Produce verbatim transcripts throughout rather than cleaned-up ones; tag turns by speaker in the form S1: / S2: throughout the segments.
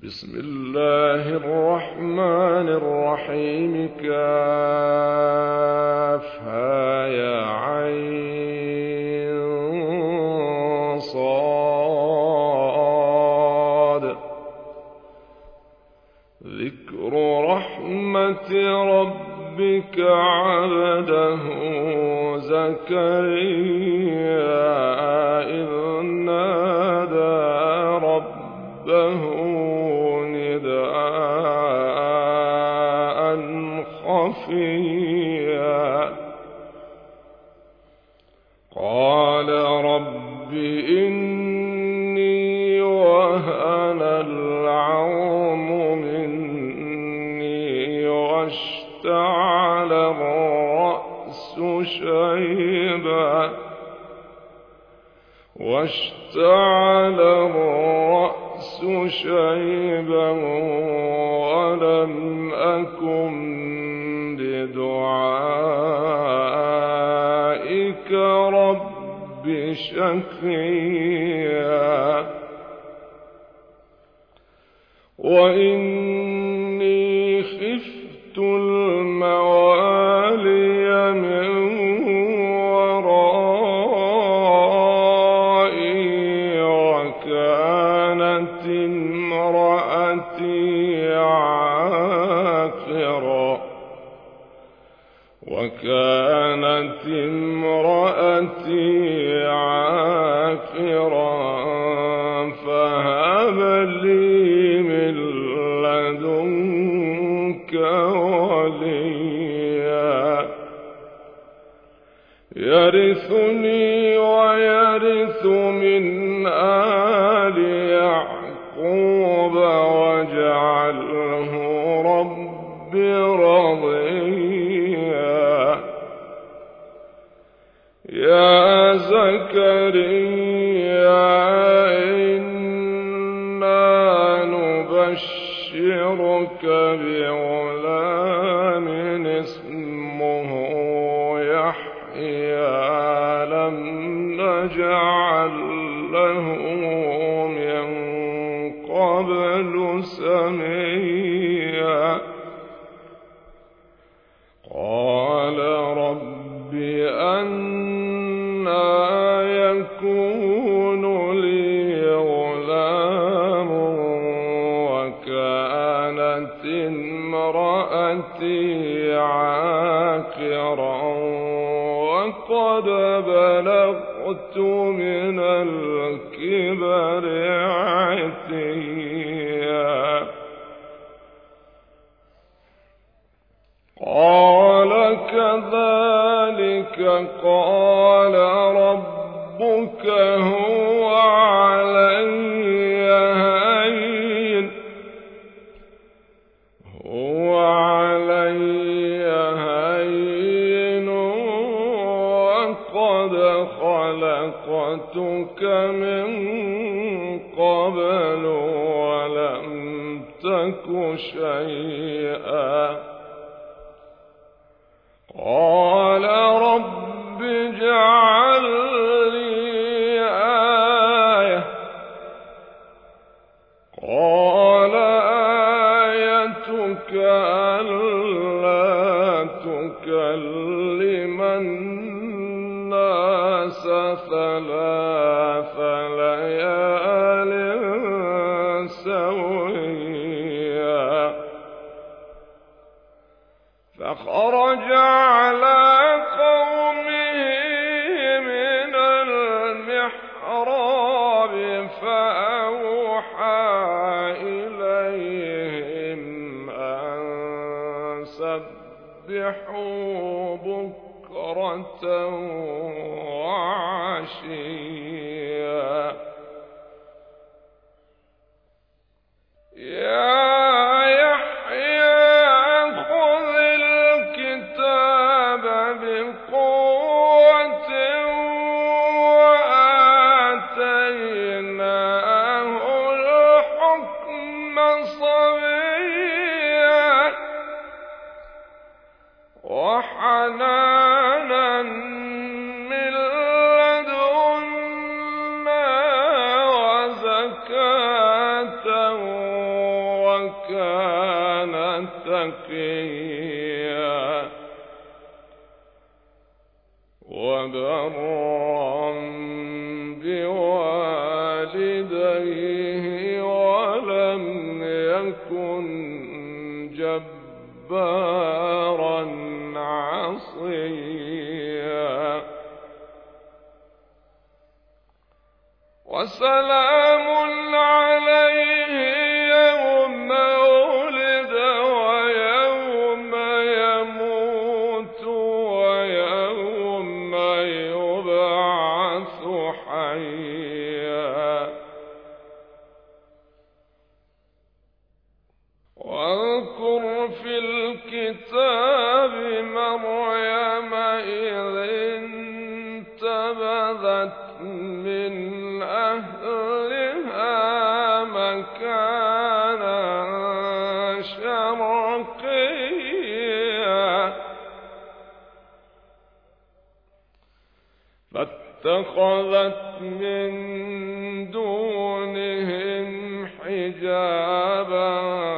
S1: بسم الله الرحمن الرحيم. كافها يا عين صاد. ذكر رحمة ربك عبده زكريا إذ نادى ربه نداء خفيا قال رب إني وهن العظم مني واشتعل الرأس شيبا واشتعل الرأس شيبا ولم أكن بدعائك رب شقيا وإني خفت الموالي من ورائي وكانت امرأتي عاقرا وكانت امرأتي عاقرا فهب لي من لدنك وليا يرثني ويرث من آل يعقوب واجعله رب رضيا. يا زكريا إنا نبشرك بغلام اسمه يحيى لم نجعل له من قبل سميا قال رب أنى يكون لي غلام وكانت امرأتي عاقرا وقد بلغت من الكبر عتيا قال كذلك قال ربك هو علي هين هو علي هين وقد خلقتك من قبل ولم تك شيئا قال رب اجعل لي آية قال آيتك ألا تكلم الناس ثلاث ليال سويا فخرج على قومه من المحراب فأوحى إليهم أن سبحوا بكرة وعشيا يا وحنانا من لدنا وزكاة وكان تقيا وبرا بوالديه ولم يكن جبارا عصيا وسلام عليه يوم ولد ويوم يموت ويوم يبعث حيا واذكر في الكتاب مريم إذ انتبذت من أهلها مكانا شرقيا فاتخذت من دونهم حجابا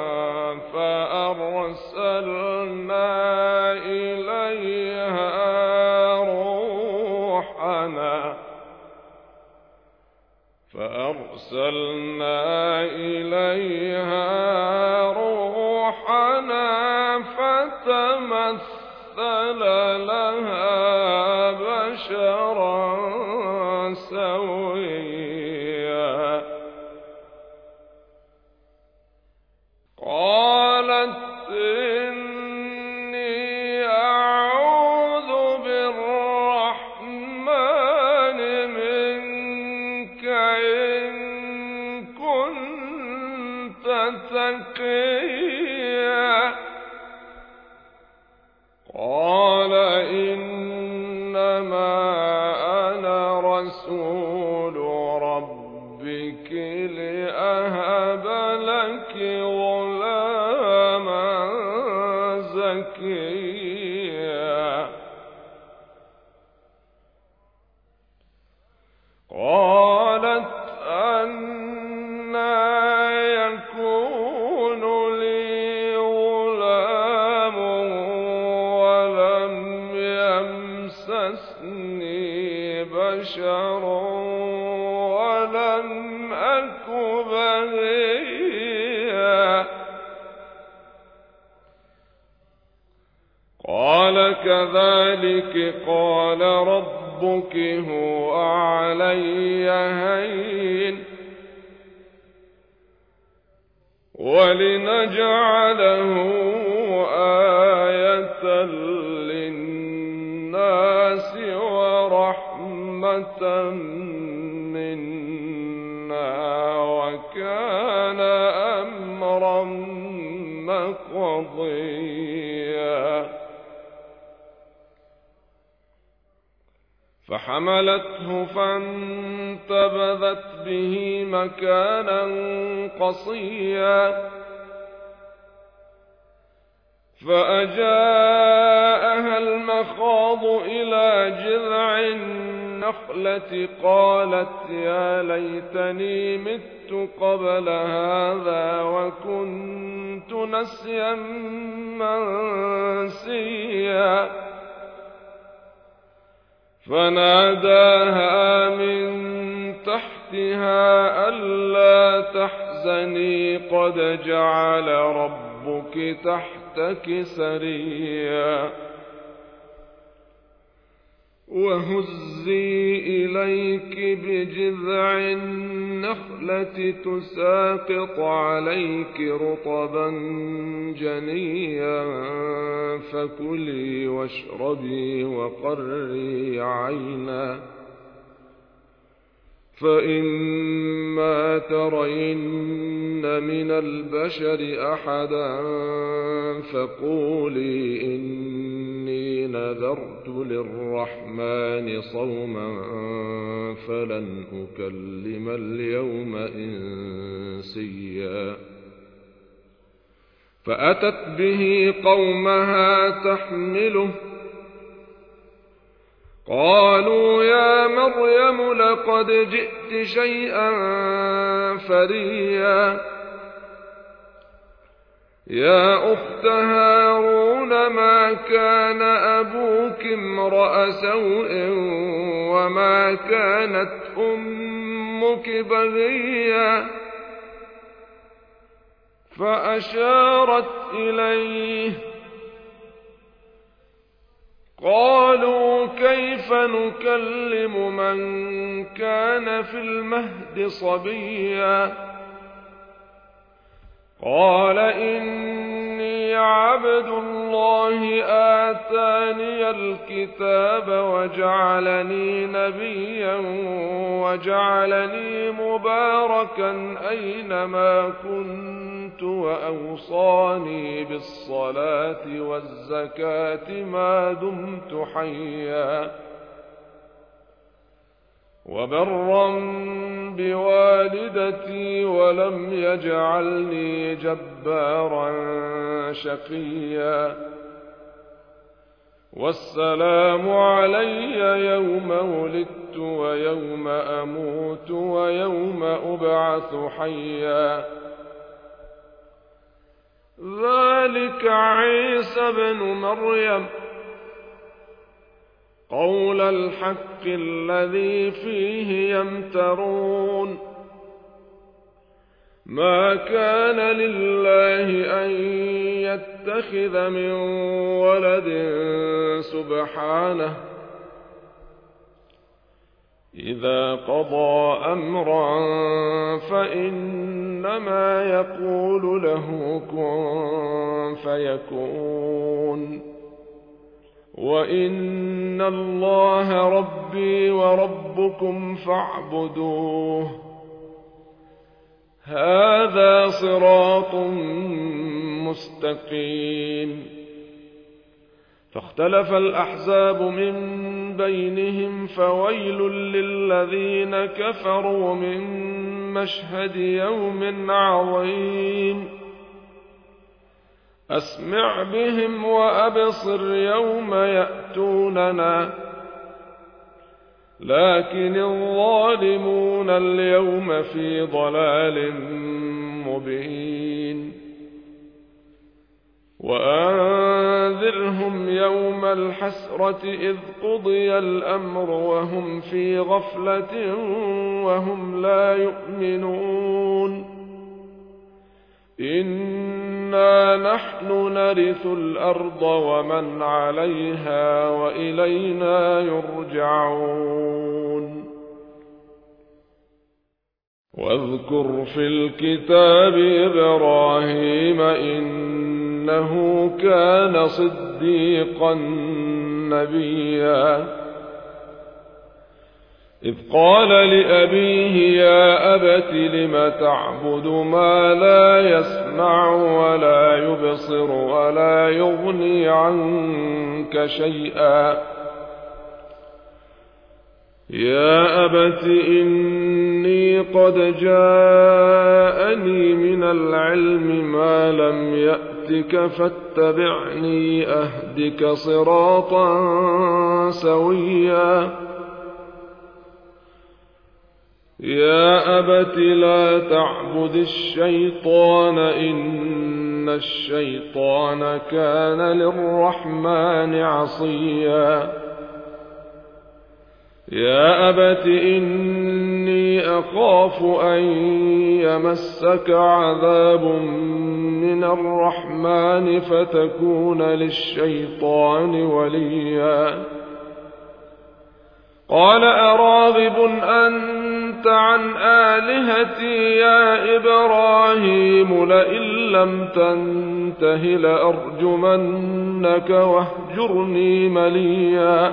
S1: فأرسلنا إليها روحنا فأرسلنا إليها روحنا فتمثل لها بشرا سويا قالت إني أعوذ بالرحمن منك إن كنت تقيا قال إنما أنا رسول ربك لأهب لك غلاما زكيا قالت أنى يكون لي غلام ولم يمسسني بشر ولم أك بغيا قال كذلك قال ربك هو علي هين ولنجعله آية للناس ورحمة منا وكان أمرا مقضيا فحملته فانتبذت به مكانا قصيا فأجاءها المخاض إلى جذع النخلة قالت يا ليتني مت قبل هذا وكنت نسيا منسيا فناداها من تحتها ألا تحزني قد جعل ربك تحتك سريا وهزي إليك بجذع النخلة تساقط عليك رطبا جنيا فكلي واشربي وقري عينا فإما ترين من البشر أحدا فقولي إني نذرت للرحمن صوما فلن أكلم اليوم إنسيا فأتت به قومها تحمله قالوا يا مريم لقد جئت شيئا فريا يا أخت هارون ما كان أبوك امرأ سوء وما كانت أمك بغيا فأشارت إليه قالوا كيف نكلم من كان في المهد صبيا قال إني عبد الله آتاني الكتاب وجعلني نبيا وجعلني مباركا أينما كنت وأوصاني بالصلاة والزكاة ما دمت حيا وبرا بوالدتي ولم يجعلني جبارا شقيا والسلام علي يوم ولدت ويوم أموت ويوم أبعث حيا ذلك عيسى بن مريم قول الحق الذي فيه يمترون ما كان لله أن يتخذ من ولد سبحانه إذا قضى أمرا فإنما يقول له كن فيكون وإن الله ربي وربكم فاعبدوه هذا صراط مستقيم فاختلف الأحزاب من بينهم فويل للذين كفروا من مشهد يوم عظيم أسمع بهم وأبصر يوم يأتوننا لكن الظالمون اليوم في ضلال مبين وأنذرهم يوم الحسرة إذ قضي الأمر وهم في غفلة وهم لا يؤمنون إنا نحن نرث الأرض ومن عليها وإلينا يرجعون واذكر في الكتاب إبراهيم إنه كان صديقا نبيا إذ قال لأبيه يا أبت لم تعبد ما لا يسمع ولا يبصر ولا يغني عنك شيئا يا أبت إني قد جاءني من العلم ما لم يأتك فاتبعني أهدك صراطا سويا يا أبت لا تعبد الشيطان إن الشيطان كان للرحمن عصيا يا أبت إني أخاف أن يمسك عذاب من الرحمن فتكون للشيطان وليا قال أراغب أنت عن آلهتي يا إبراهيم لئن لم تنته لأرجمنك واهجرني مليا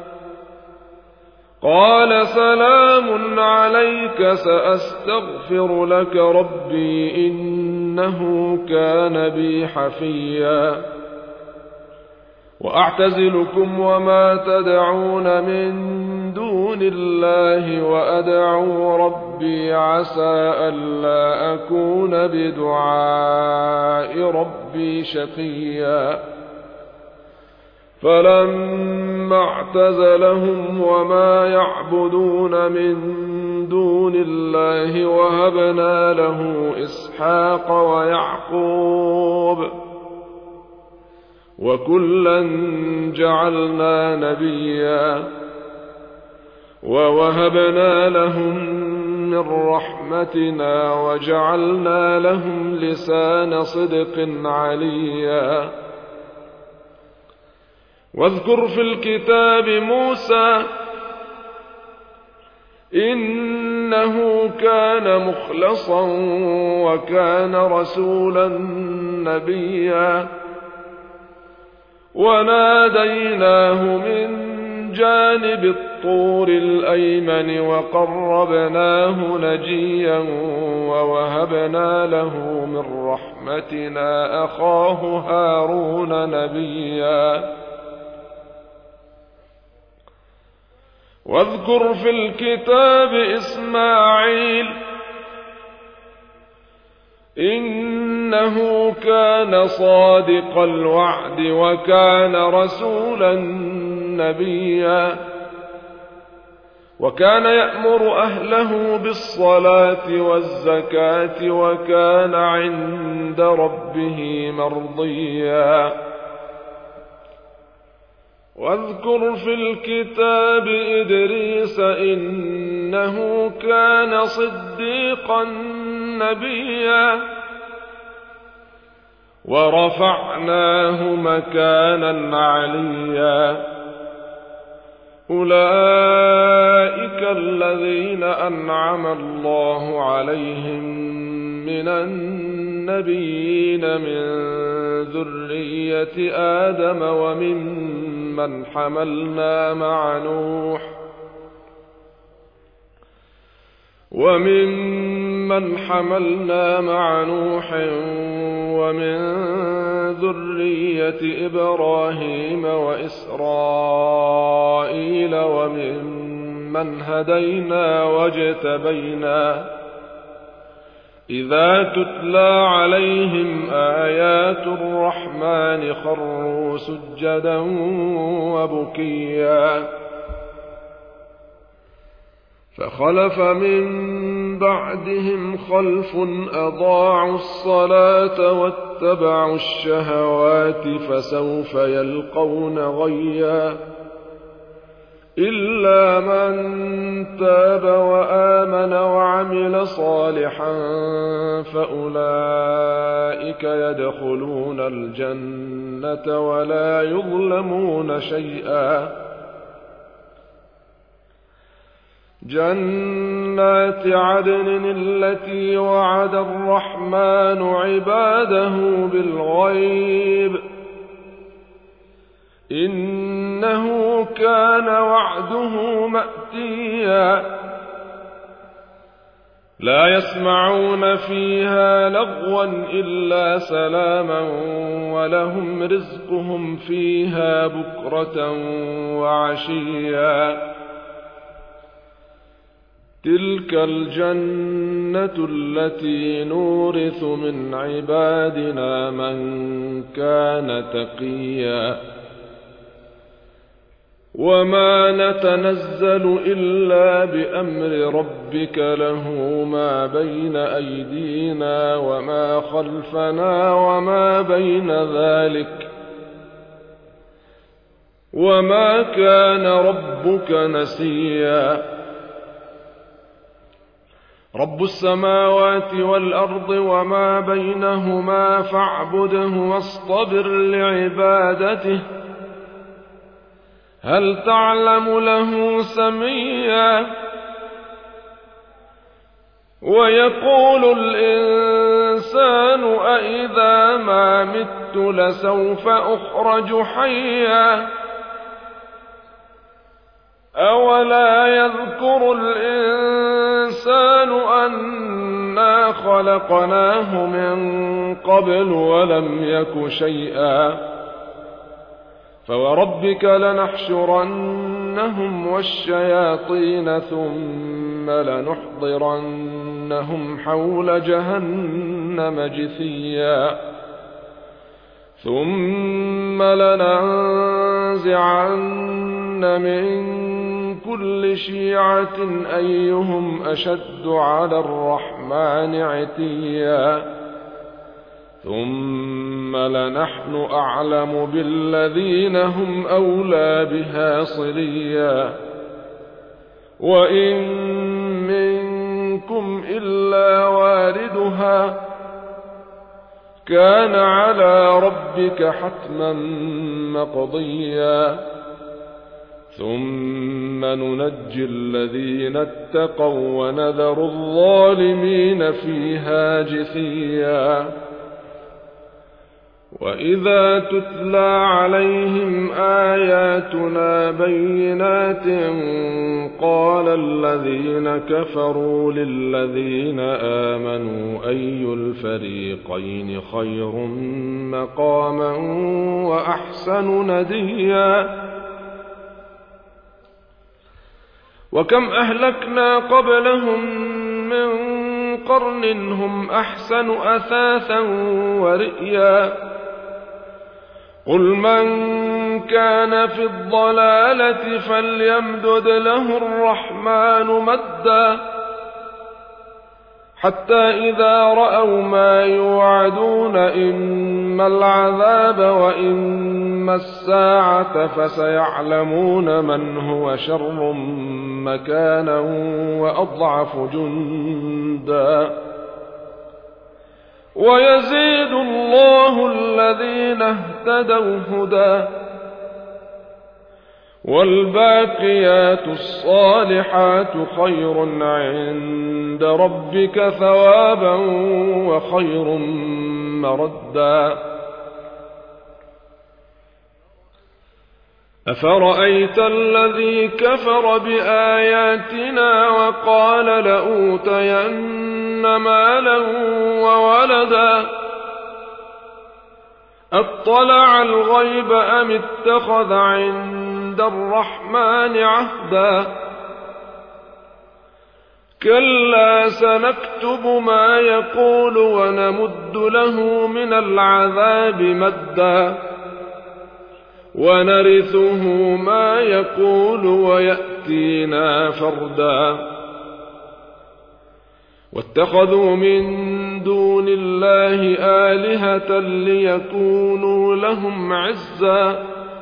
S1: قال سلام عليك سأستغفر لك ربي إنه كان بي حفيا وأعتزلكم وما تدعون من دون الله وأدعو ربي عسى ألا أكون بدعاء ربي شقيا فلما اعتزلهم وما يعبدون من دون الله وهبنا له إسحاق ويعقوب أقرب وكلا جعلنا نبيا ووهبنا لهم من رحمتنا وجعلنا لهم لسان صدق عليا واذكر في الكتاب موسى إنه كان مخلصا وكان رسولا نبيا وناديناه من جانب الطور الأيمن وقربناه نجيا ووهبنا له من رحمتنا أخاه هارون نبيا واذكر في الكتاب إسماعيل إنه كان صادق الوعد وكان رسولا نبيا وكان يأمر أهله بالصلاة والزكاة وكان عند ربه مرضيا واذكر في الكتاب إدريس إنه كان صديقا نبيا ورفعناه مكانا عليا أولئك الذين أنعم الله عليهم من النبيين من ذرية آدم وممن حملنا مع نوح وممن حملنا مع نوح ومن ذرية إبراهيم وإسرائيل وممن هدينا واجتبينا إذا تتلى عليهم آيات الرحمن خروا سجدا وبكيا فخلف من بعدهم خلف أضاعوا الصلاة واتبعوا الشهوات فسوف يلقون غيا إلا من تاب وآمن وعمل صالحا فأولئك يدخلون الجنة ولا يظلمون شيئا جنات عدن التي وعد الرحمن عباده بالغيب إنه كان وعده مأتيا لا يسمعون فيها لغوا إلا سلاما ولهم رزقهم فيها بكرة وعشيا تلك الجنة التي نورث من عبادنا من كان تقيا وما نتنزل إلا بأمر ربك له ما بين أيدينا وما خلفنا وما بين ذلك وما كان ربك نسيا رب السماوات والأرض وما بينهما فاعبده واصطبر لعبادته هل تعلم له سميا ويقول الإنسان أإذا ما مت لسوف أخرج حيا أولا يذكر الإنسان أنا خلقناه من قبل ولم يك شيئا فوربك لنحشرنهم والشياطين ثم لنحضرنهم حول جهنم جثيا ثم لننزعن من كل شيعة أيهم أشد على الرحمن عتيا ثم ثم لنحن أعلم بالذين هم أولى بها صليا وإن منكم إلا واردها كان على ربك حتما مقضيا ثم ننجي الذين اتقوا ونذر الظالمين فيها جثيا وإذا تتلى عليهم آياتنا بينات قال الذين كفروا للذين آمنوا أي الفريقين خير مقاما وأحسن نديا وكم أهلكنا قبلهم من قرن هم أحسن أثاثا ورئيا قل من كان في الضلالة فليمدد له الرحمن مدا حتى إذا رأوا ما يوعدون إما العذاب وإما الساعة فسيعلمون من هو شر مكانا وأضعف جندا ويزيد الله الذين اهتدوا هدى والباقيات الصالحات خير عند ربك ثوابا وخير مردا أفرأيت الذي كفر بآياتنا وقال لأوتين مالا وولدا أطلع الغيب أم اتخذ عند الرحمن عهدا كلا سنكتب ما يقول ونمد له من العذاب مدا ونرثه ما يقول ويأتينا فردا واتخذوا من دون الله آلهة ليكونوا لهم عزا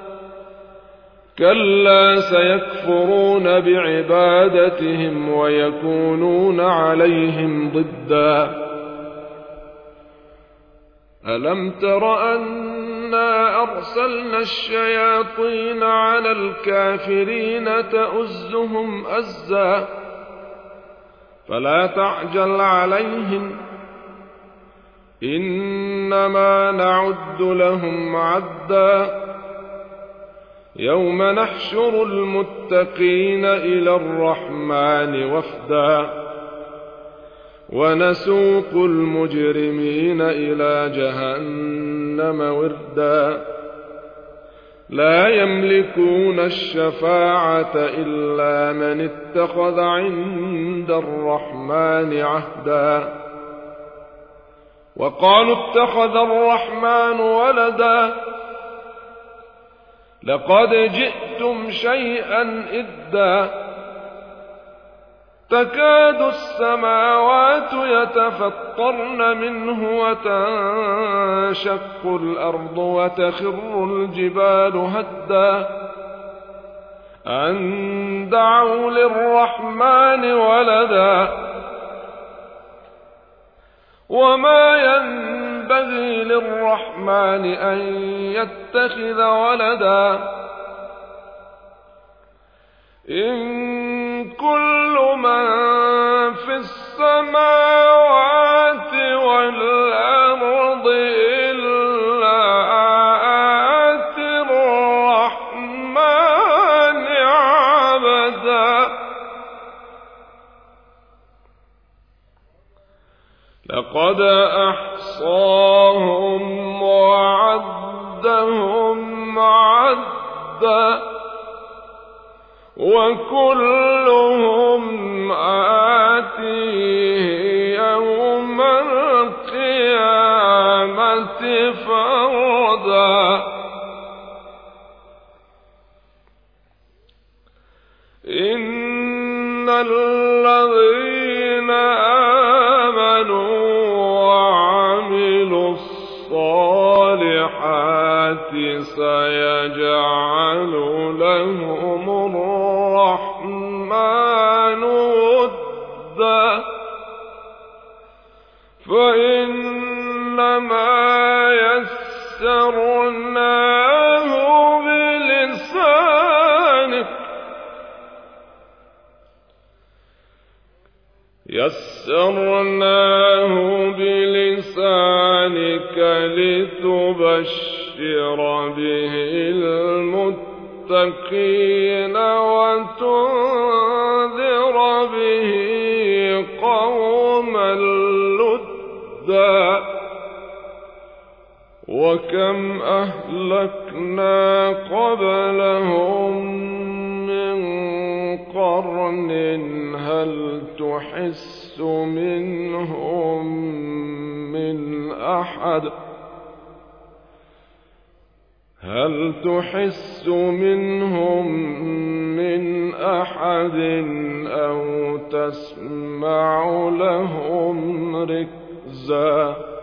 S1: كلا سيكفرون بعبادتهم ويكونون عليهم ضدا ألم تر أنا أرسلنا الشياطين على الكافرين تؤزهم أزا فلا تعجل عليهم إنما نعد لهم عدا يوم نحشر المتقين إلى الرحمن وفدا ونسوق المجرمين إلى جهنم وردا لا يملكون الشفاعة إلا من اتخذ عند الرحمن عهدا وقالوا اتخذ الرحمن ولدا لقد جئتم شيئا إدا تكاد السماوات يتفطرن منه وتنشق الأرض وتخر الجبال هدا أن دعوا للرحمن ولدا وما ينبغي للرحمن أن يتخذ ولدا إن كل من في السماوات والأرض إلا آتي الرحمن عبدا لقد أحصاهم وعدهم عدا وكلهم آتيه يوم القيامة فردا إن الذين آمنوا وعملوا الصالحات الصالحات سيجعل لهم الرحمن ودا فإنما يسرناه بلسانك يسرناه بلسانك لتبشر به المتقين وتنذر به قوما لدا وكم أهلكنا قبلهم من قرن هل تحس منهم من أحد هل تحس منهم من أحد أو تسمع لهم ركزا